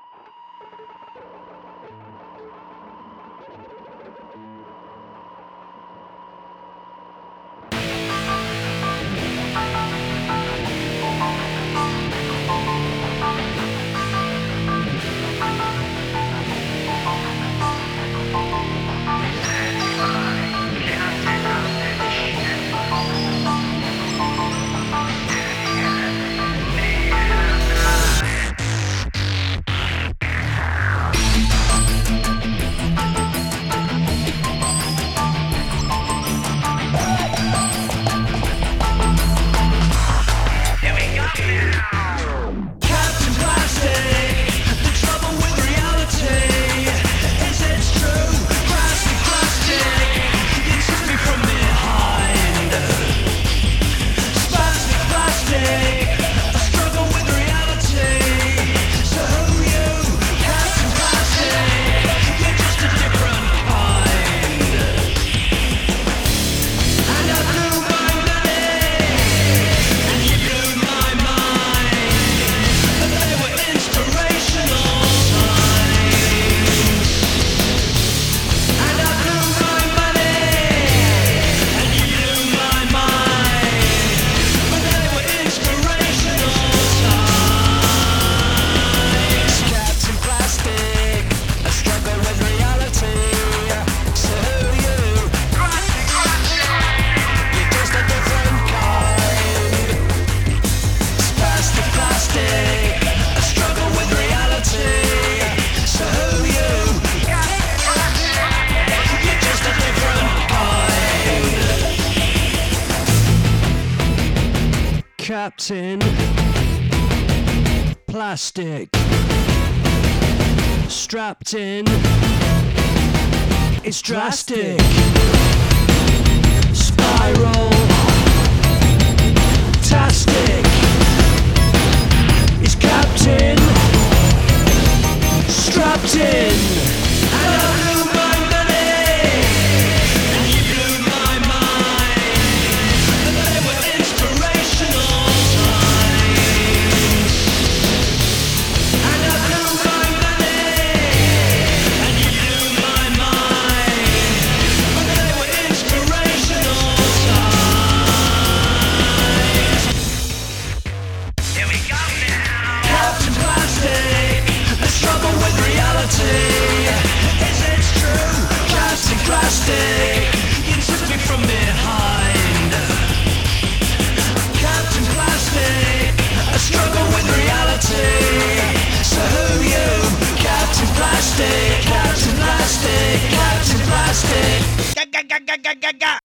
Captain Plastic, strapped in, it's drastic. Spiral tastic, it's Captain strapped in. And I blew my money, and you blew my mind, and they were inspirational times. And I blew my money, and you blew my mind, and they were inspirational times. Here we go now. Captain Plastic, there's trouble with reality. Is it true? Captain Plastic, you took me from behind. Captain Plastic, I struggle with reality. So who you? Captain Plastic, Captain Plastic, Captain Plastic.